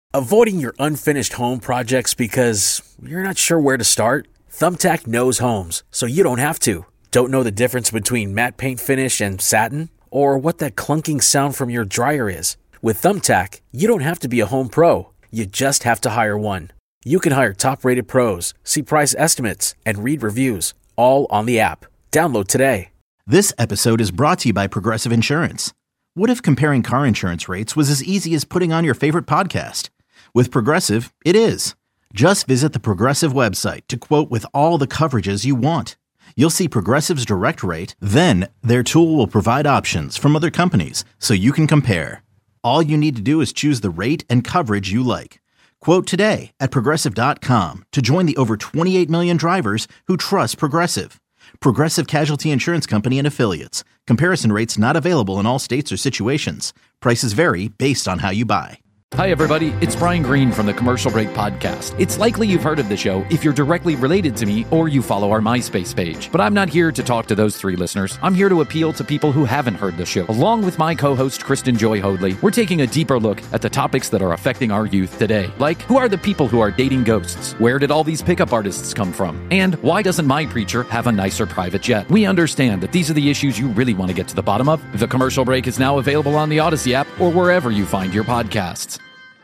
Avoiding your unfinished home projects because you're not sure where to start? Thumbtack knows homes, so you don't have to. Don't know the difference between matte paint finish and satin? Or what that clunking sound from your dryer is? With Thumbtack, you don't have to be a home pro. You just have to hire one. You can hire top-rated pros, see price estimates, and read reviews, all on the app. Download today. This episode is brought to you by Progressive Insurance. What if comparing car insurance rates was as easy as putting on your favorite podcast? With Progressive, it is. Just visit the Progressive website to quote with all the coverages you want. You'll see Progressive's direct rate, then their tool will provide options from other companies so you can compare. All you need to do is choose the rate and coverage you like. Quote today at Progressive.com to join the over 28 million drivers who trust Progressive. Progressive Casualty Insurance Company and Affiliates. Comparison rates not available in all states or situations. Prices vary based on how you buy. Hi, everybody. It's Brian Green from the Commercial Break Podcast. It's likely you've heard of the show if you're directly related to me or you follow our MySpace page. But I'm not here to talk to those three listeners. I'm here to appeal to people who haven't heard the show. Along with my co-host, Kristen Joy Hoadley, we're taking a deeper look at the topics that are affecting our youth today. Like, who are the people who are dating ghosts? Where did all these pickup artists come from? And why doesn't my preacher have a nicer private jet? We understand that these are the issues you really want to get to the bottom of. The Commercial Break is now available on the Odyssey app or wherever you find your podcasts.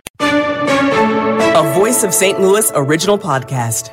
A Voice of St. Louis original podcast.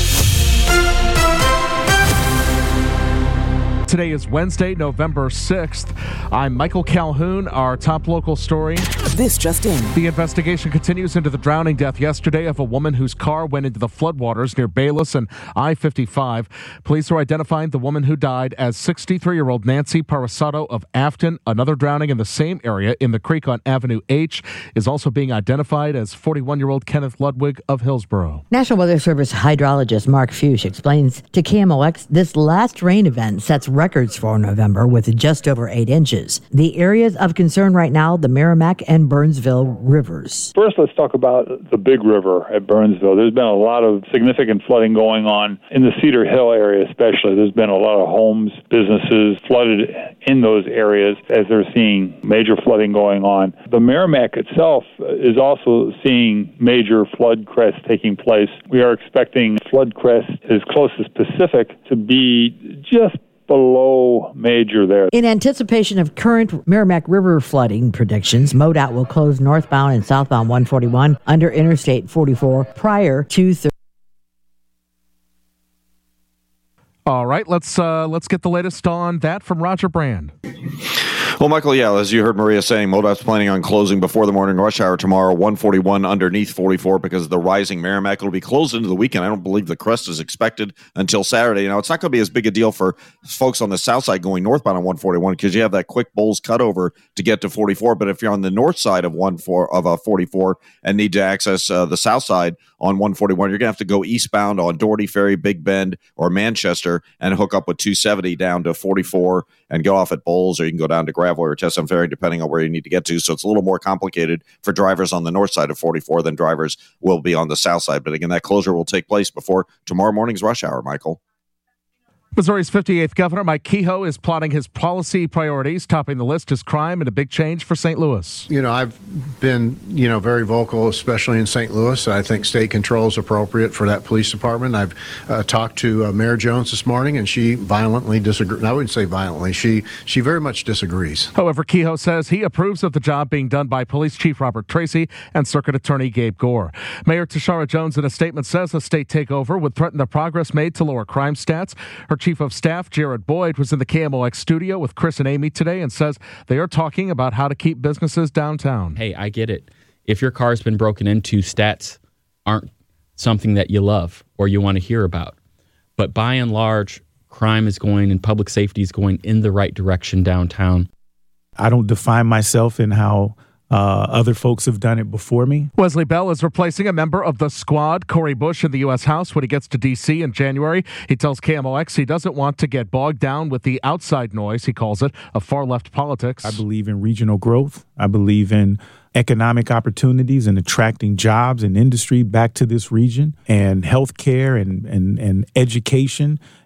Today is Wednesday, November 6th. I'm Michael Calhoun. Our top local story. This just in. The investigation continues into the drowning death yesterday of a woman whose car went into the floodwaters near Bayless and I-55. Police are identifying the woman who died as 63-year-old Nancy Parasato of Afton. Another drowning in the same area in the creek on Avenue H is also being identified as 41-year-old Kenneth Ludwig of Hillsborough. National Weather Service hydrologist Mark Fuchs explains to KMOX this last rain event sets records for November with just over 8 inches. The areas of concern right now, the Merrimack and Burnsville rivers. First, let's talk about the big river at Burnsville. There's been a lot of significant flooding going on in the Cedar Hill area especially. There's been a lot of homes, businesses flooded in those areas as they're seeing major flooding going on. The Merrimack itself is also seeing major flood crests taking place. We are expecting flood crest as close as Pacific to be just below major there. In anticipation of current Merrimack River flooding predictions, MoDOT will close northbound and southbound 141 under Interstate 44 prior to All right, let's get the latest on that from Roger Brand. Well, Michael, yeah, as you heard Maria saying, MoDOT's planning on closing before the morning rush hour tomorrow, 141 underneath 44 because of the rising Merrimack. It'll be closed into the weekend. I don't believe the crest is expected until Saturday. Now, it's not going to be as big a deal for folks on the south side going northbound on 141 because you have that quick Bowles cutover to get to 44. But if you're on the north side of 44 and need to access the south side on 141, you're going to have to go eastbound on Doherty Ferry, Big Bend, or Manchester and hook up with 270 down to 44 and go off at Bowles, or you can go down to Gravel or Chestnut Ferry, depending on where you need to get to. So it's a little more complicated for drivers on the north side of 44 than drivers will be on the south side. But again, that closure will take place before tomorrow morning's rush hour, Michael. Missouri's 58th governor, Mike Kehoe, is plotting his policy priorities. Topping the list is crime and a big change for St. Louis. I've been, very vocal, especially in St. Louis. I think state control is appropriate for that police department. I've talked to Mayor Jones this morning, and she violently disagrees. I wouldn't say violently. She very much disagrees. However, Kehoe says he approves of the job being done by Police Chief Robert Tracy and Circuit Attorney Gabe Gore. Mayor Tashara Jones, in a statement, says a state takeover would threaten the progress made to lower crime stats. Her Chief of Staff, Jared Boyd, was in the KMOX studio with Chris and Amy today and says they are talking about how to keep businesses downtown. Hey, I get it. If your car's been broken into, stats aren't something that you love or you want to hear about. But by and large, crime is going and public safety is going in the right direction downtown. I don't define myself in how other folks have done it before me. Wesley Bell is replacing a member of the squad, Corey Bush, in the U.S. House when he gets to D.C. in January. He tells KMOX he doesn't want to get bogged down with the outside noise, he calls it, of far-left politics. I believe in regional growth. I believe in economic opportunities and attracting jobs and industry back to this region, and healthcare and education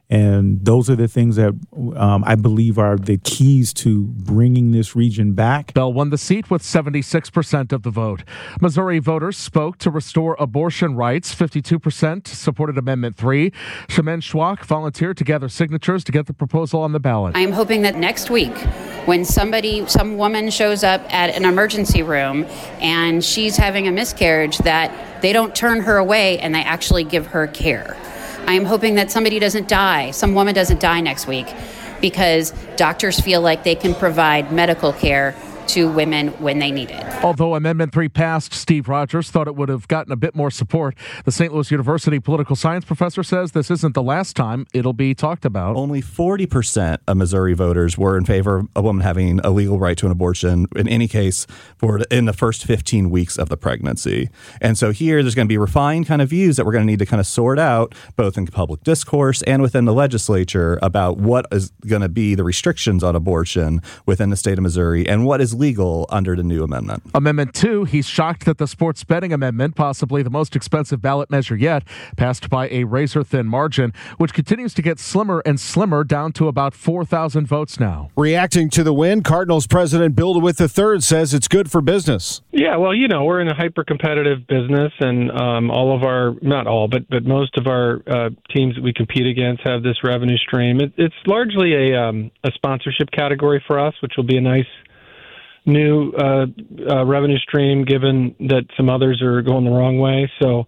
And those are the things that I believe are the keys to bringing this region back. Bell won the seat with 76% of the vote. Missouri voters spoke to restore abortion rights. 52% supported Amendment 3. Shemin Schwach volunteered to gather signatures to get the proposal on the ballot. I am hoping that next week, when some woman shows up at an emergency room and she's having a miscarriage, that they don't turn her away and they actually give her care. I am hoping that some woman doesn't die next week because doctors feel like they can provide medical care to women when they need it. Although Amendment 3 passed, Steve Rogers thought it would have gotten a bit more support. The St. Louis University political science professor says this isn't the last time it'll be talked about. Only 40% of Missouri voters were in favor of a woman having a legal right to an abortion, in any case, in the first 15 weeks of the pregnancy. And so here, there's going to be refined kind of views that we're going to need to kind of sort out, both in public discourse and within the legislature, about what is going to be the restrictions on abortion within the state of Missouri and what is legal under the new amendment. Amendment 2, he's shocked that the sports betting amendment, possibly the most expensive ballot measure yet, passed by a razor-thin margin, which continues to get slimmer and slimmer, down to about 4,000 votes now. Reacting to the win, Cardinals president Bill DeWitt III says it's good for business. Yeah, well, we're in a hyper-competitive business, and all of our, not all, but most of our teams that we compete against have this revenue stream. It's largely a sponsorship category for us, which will be a nice new revenue stream, given that some others are going the wrong way. So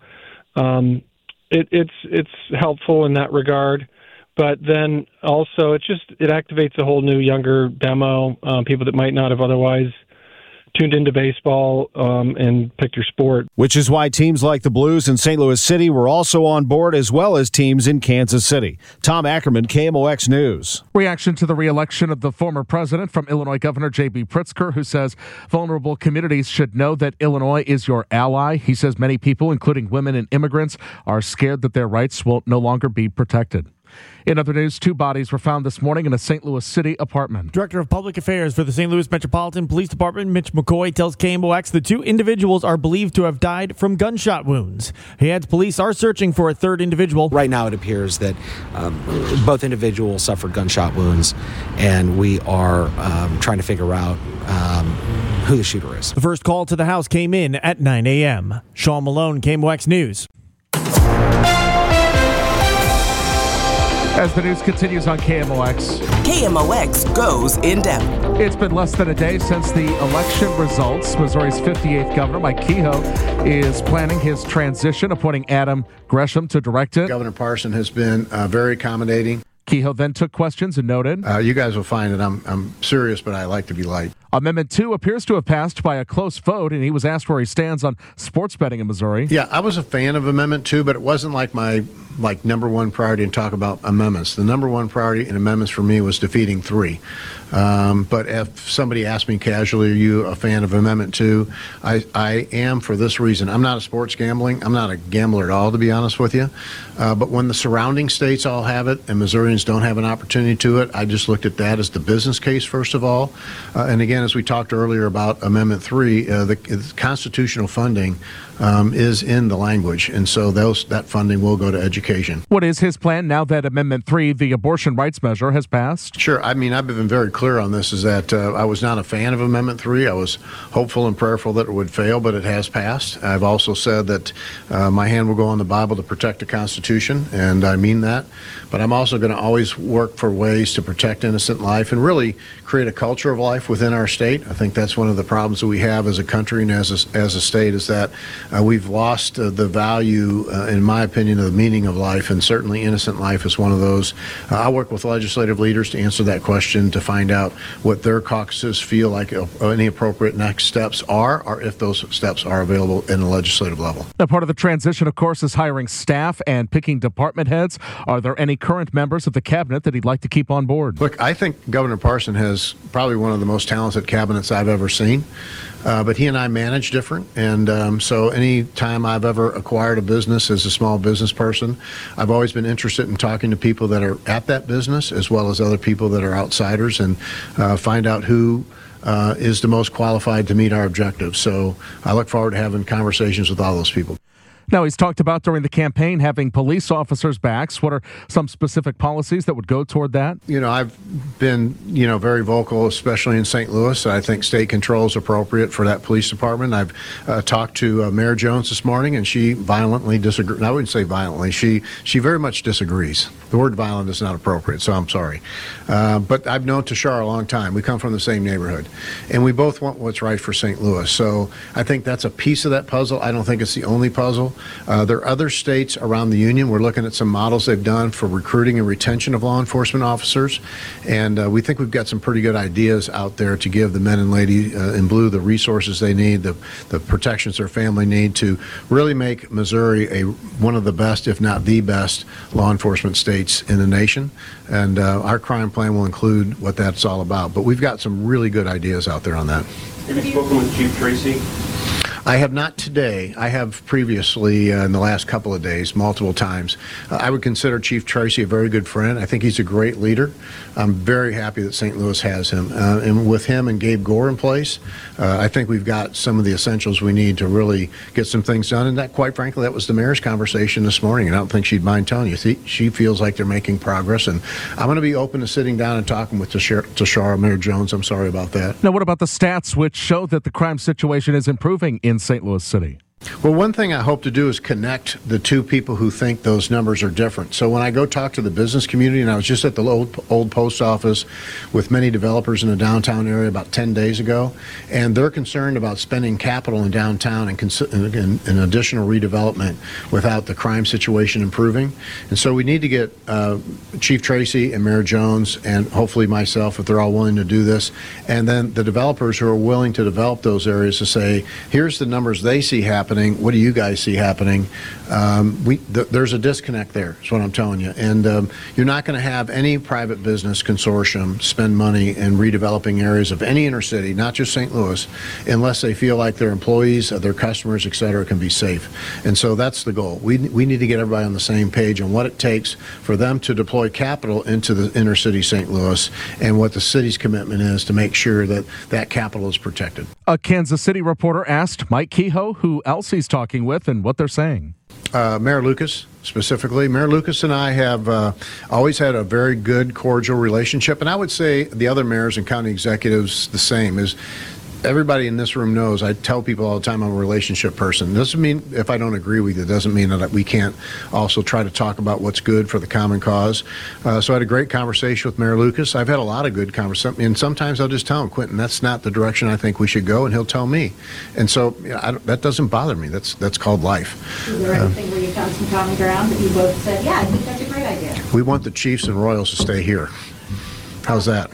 it's helpful in that regard. But then also it activates a whole new younger demo, people that might not have otherwise tuned into baseball and picked your sport. Which is why teams like the Blues in St. Louis City were also on board, as well as teams in Kansas City. Tom Ackerman, KMOX News. Reaction to the re-election of the former president from Illinois Governor J.B. Pritzker, who says vulnerable communities should know that Illinois is your ally. He says many people, including women and immigrants, are scared that their rights will no longer be protected. In other news, 2 bodies were found this morning in a St. Louis City apartment. Director of Public Affairs for the St. Louis Metropolitan Police Department, Mitch McCoy, tells KMOX the 2 individuals are believed to have died from gunshot wounds. He adds police are searching for a third individual. Right now it appears that both individuals suffered gunshot wounds, and we are trying to figure out who the shooter is. The first call to the house came in at 9 a.m. Sean Malone, KMOX News. As the news continues on KMOX. KMOX goes in depth. It's been less than a day since the election results. Missouri's 58th governor, Mike Kehoe, is planning his transition, appointing Adam Gresham to direct it. Governor Parson has been very accommodating. Kehoe then took questions and noted, you guys will find that I'm serious, but I like to be light. Amendment 2 appears to have passed by a close vote, and he was asked where he stands on sports betting in Missouri. Yeah, I was a fan of Amendment 2, but it wasn't like my number one priority to talk about amendments. The number one priority in amendments for me was defeating 3. But if somebody asked me casually, are you a fan of Amendment 2? I am, for this reason. I'm not a sports gambling. I'm not a gambler at all, to be honest with you. But when the surrounding states all have it and Missourians don't have an opportunity to it, I just looked at that as the business case, first of all. And again, as we talked earlier about Amendment 3, the constitutional funding is in the language, and so that funding will go to education. What is his plan now that Amendment 3, the abortion rights measure, has passed? Sure. I mean, I've been very clear on this, is that I was not a fan of Amendment 3. I was hopeful and prayerful that it would fail, but it has passed. I've also said that my hand will go on the Bible to protect the Constitution, and I mean that. But I'm also going to always work for ways to protect innocent life and really create a culture of life within our state. I think that's one of the problems that we have as a country and as a state, is that we've lost the value, in my opinion, of the meaning of life, and certainly innocent life is one of those. I work with legislative leaders to answer that question, to find out what their caucuses feel like any appropriate next steps are, or if those steps are available in the legislative level. Now, part of the transition, of course, is hiring staff and picking department heads. Are there any current members of the cabinet that he'd like to keep on board? Look, I think Governor Parson has probably one of the most talented cabinets I've ever seen. But he and I manage different, and so any time I've ever acquired a business as a small business person, I've always been interested in talking to people that are at that business as well as other people that are outsiders, and find out who is the most qualified to meet our objectives. So I look forward to having conversations with all those people. Now, he's talked about during the campaign having police officers' backs. What are some specific policies that would go toward that? I've been, very vocal, especially in St. Louis. I think state control is appropriate for that police department. I've talked to Mayor Jones this morning, and she violently disagrees. I wouldn't say violently. She very much disagrees. The word violent is not appropriate, so I'm sorry. But I've known Tashara a long time. We come from the same neighborhood, and we both want what's right for St. Louis. So I think that's a piece of that puzzle. I don't think it's the only puzzle. There are other states around the union. We're looking at some models they've done for recruiting and retention of law enforcement officers, and we think we've got some pretty good ideas out there to give the men and ladies in blue the resources they need, the protections their family need to really make Missouri one of the best, if not the best, law enforcement states in the nation. And our crime plan will include what that's all about. But we've got some really good ideas out there on that. Have you spoken with Chief Tracy? I have not today. I have previously in the last couple of days, multiple times. I would consider Chief Tracy a very good friend. I think he's a great leader. I'm very happy that St. Louis has him. And with him and Gabe Gore in place, I think we've got some of the essentials we need to really get some things done. And that, quite frankly, that was the mayor's conversation this morning. And I don't think she'd mind telling you. She feels like they're making progress. And I'm going to be open to sitting down and talking with Tashara, Mayor Jones. I'm sorry about that. Now, what about the stats which show that the crime situation is improving in St. Louis City? Well, one thing I hope to do is connect the two people who think those numbers are different. So when I go talk to the business community, and I was just at the old post office with many developers in the downtown area about 10 days ago, and they're concerned about spending capital in downtown and additional redevelopment without the crime situation improving. And so we need to get Chief Tracy and Mayor Jones and hopefully myself, if they're all willing to do this, and then the developers who are willing to develop those areas to say, here's the numbers they see happening. What do you guys see happening? There's a disconnect there, is what I'm telling you. And you're not going to have any private business consortium spend money in redeveloping areas of any inner city, not just St. Louis, unless they feel like their employees, their customers, et cetera, can be safe. And so that's the goal. We need to get everybody on the same page on what it takes for them to deploy capital into the inner city St. Louis and what the city's commitment is to make sure that that capital is protected. A Kansas City reporter asked Mike Kehoe who else he's talking with and what they're saying. Mayor Lucas, specifically. Mayor Lucas and I have always had a very good, cordial relationship, and I would say the other mayors and county executives the same. Is everybody in this room knows, I tell people all the time I'm a relationship person. Doesn't mean if I don't agree with you, doesn't mean that we can't also try to talk about what's good for the common cause. So I had a great conversation with Mayor Lucas. I've had a lot of good conversations, and sometimes I'll just tell him, Quentin, that's not the direction I think we should go, and he'll tell me. And so that doesn't bother me. That's called life. Is there anything where you found some common ground that you both said, yeah, I think that's a great idea? We want the Chiefs and Royals to stay here. How's that?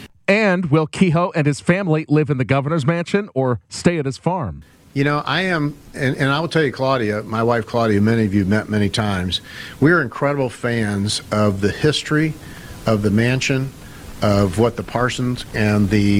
And will Kehoe and his family live in the governor's mansion or stay at his farm? I am, and I will tell you, Claudia, my wife Claudia, many of you have met many times. We are incredible fans of the history of the mansion, of what the Parsons and the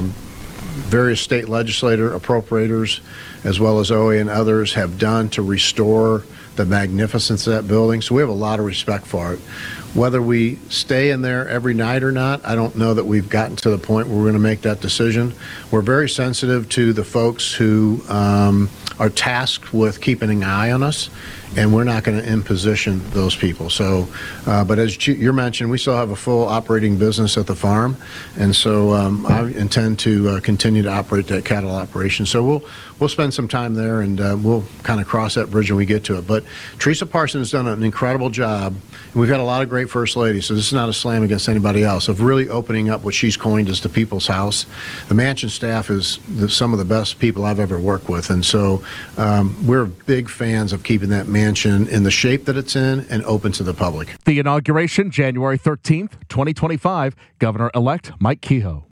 various state legislator appropriators, as well as OA and others, have done to restore the magnificence of that building. So we have a lot of respect for it. Whether we stay in there every night or not, I don't know that we've gotten to the point where we're going to make that decision. We're very sensitive to the folks who are tasked with keeping an eye on us, and we're not going to imposition those people. So, but as you mentioned, we still have a full operating business at the farm, and so I intend to continue to operate that cattle operation. So we'll spend some time there, and we'll kind of cross that bridge when we get to it. But Teresa Parson has done an incredible job, and we've had a lot of great first ladies, so this is not a slam against anybody else, of really opening up what she's coined as the people's house. The mansion staff is some of the best people I've ever worked with, and so we're big fans of keeping that mansion in the shape that it's in and open to the public. The inauguration, January 13th, 2025, Governor-elect Mike Kehoe.